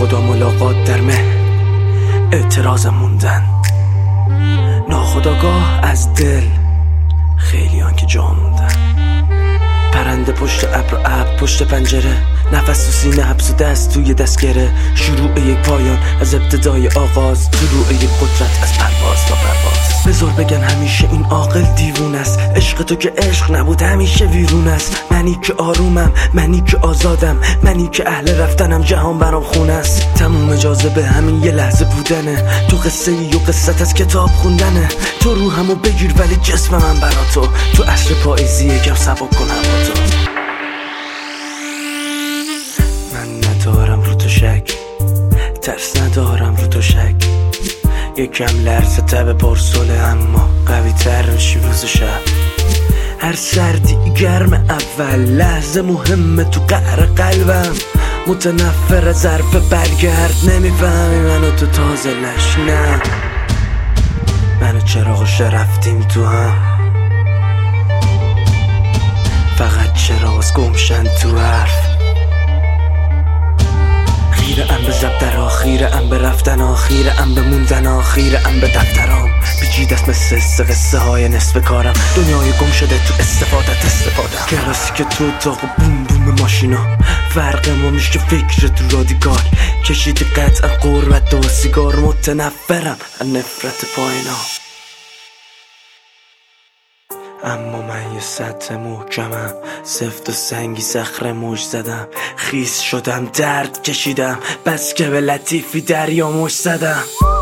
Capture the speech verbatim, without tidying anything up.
ناخدا ملاقات در مه اعتراضم موندن، ناخداگاه از دل خیلیان که جا موندن. پرنده پشت ابر و ابر پشت پنجره، نفس تو سینه حبس و دست توی دستگره. شروع یک پایان از ابتدای آغاز، طلوع یک قدرت از پرواز تا پرواز. بذار بگن همیشه این عاقل دیوون است، عشق تو که عشق نبود همیشه ویرون است. منی که آرومم، منی که آزادم، منی که اهل رفتنم، جهان برام خونه است. تموم اجازه به همین یه لحظه بودنه، تو قصه ای و قصت از کتاب خوندنه. تو روحمو بگیر ولی جسم من برا تو، تو عصر پاییزی یکم سبک کن هوا تو. من ندارم رو تو شک، ترس ندارم رو تو شک. یکم لرزه تب پرسوله اما قوی تر میشی روز و شب. هر سردی گرم اول لحظه مهمه تو قهر قلبم. متنفر از ظرف برگرد، نمیفهمی منو تو تازه لش. نه منو چراغش رفتیم تو هم، فقط چراغ گمشن تو حرف. خیره ام به زبدر آخیره ام به رفتن آخیره ام به موندن آخیره ام به دفترام. پیچیده است مثل قصه قصه های نصف کارم، دنیای گم شده تو استفادت استفادم. کلاسی که تو اتاق بوم بوم ماشینا، فرق ما میشه فکر تو رادیکال. کشیدی قطعا قربت و سیگار، متنفرم از نفرت پایینا. اما من یه سطح محکمم، سفت و سنگی صخره موج زدم. خیس شدم درد کشیدم، بس که به لطیفی دریا موج زدم.